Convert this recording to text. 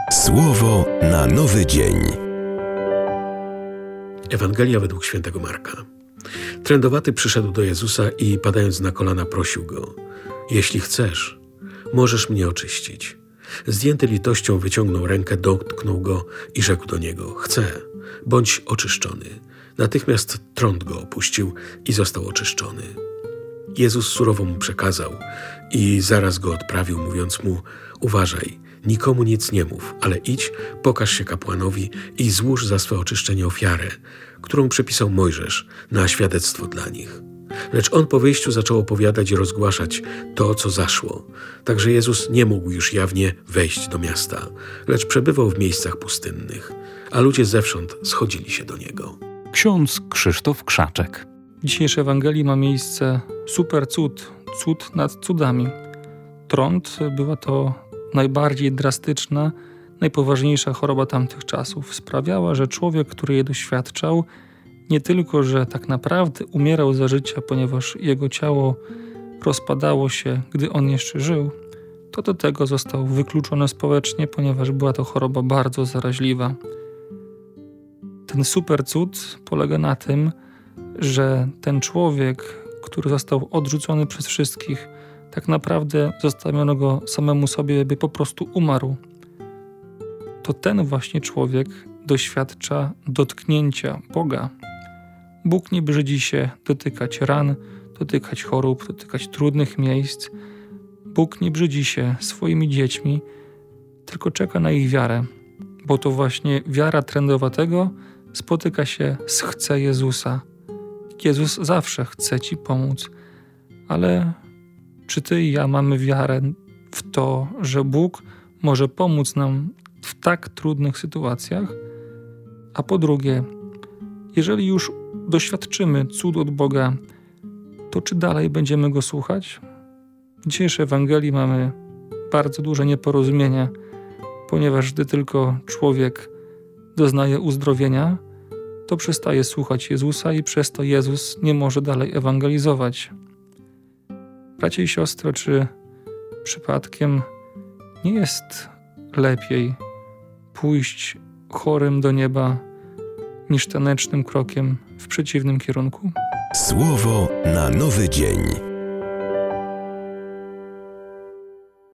Słowo na nowy dzień. Ewangelia według świętego Marka. Trędowaty przyszedł do Jezusa i padając na kolana prosił Go: jeśli chcesz, możesz mnie oczyścić. Zdjęty litością wyciągnął rękę, dotknął Go i rzekł do Niego: chcę, bądź oczyszczony. Natychmiast trąd Go opuścił i został oczyszczony. Jezus surowo mu przekazał i zaraz go odprawił, mówiąc mu: uważaj, nikomu nic nie mów, ale idź, pokaż się kapłanowi i złóż za swe oczyszczenie ofiarę, którą przepisał Mojżesz na świadectwo dla nich. Lecz on po wyjściu zaczął opowiadać i rozgłaszać to, co zaszło. Także Jezus nie mógł już jawnie wejść do miasta, lecz przebywał w miejscach pustynnych, a ludzie zewsząd schodzili się do Niego. Ksiądz Krzysztof Krzaczek. W dzisiejszej Ewangelii ma miejsce super cud, cud nad cudami. Trąd była to najbardziej drastyczna, najpoważniejsza choroba tamtych czasów. Sprawiała, że człowiek, który jej doświadczał, nie tylko, że tak naprawdę umierał za życia, ponieważ jego ciało rozpadało się, gdy on jeszcze żył, to do tego został wykluczony społecznie, ponieważ była to choroba bardzo zaraźliwa. Ten super cud polega na tym, że ten człowiek, który został odrzucony przez wszystkich, tak naprawdę zostawiono go samemu sobie, by po prostu umarł. To ten właśnie człowiek doświadcza dotknięcia Boga. Bóg nie brzydzi się dotykać ran, dotykać chorób, dotykać trudnych miejsc. Bóg nie brzydzi się swoimi dziećmi, tylko czeka na ich wiarę, bo to właśnie wiara trędowatego spotyka się z chce Jezusa. Jezus zawsze chce Ci pomóc, ale czy Ty i ja mamy wiarę w to, że Bóg może pomóc nam w tak trudnych sytuacjach? A po drugie, jeżeli już doświadczymy cud od Boga, to czy dalej będziemy Go słuchać? W dzisiejszej Ewangelii mamy bardzo duże nieporozumienia, ponieważ gdy tylko człowiek doznaje uzdrowienia, to przestaje słuchać Jezusa i przez to Jezus nie może dalej ewangelizować. Bracia i siostry, czy przypadkiem nie jest lepiej pójść chorym do nieba niż tanecznym krokiem w przeciwnym kierunku? Słowo na nowy dzień.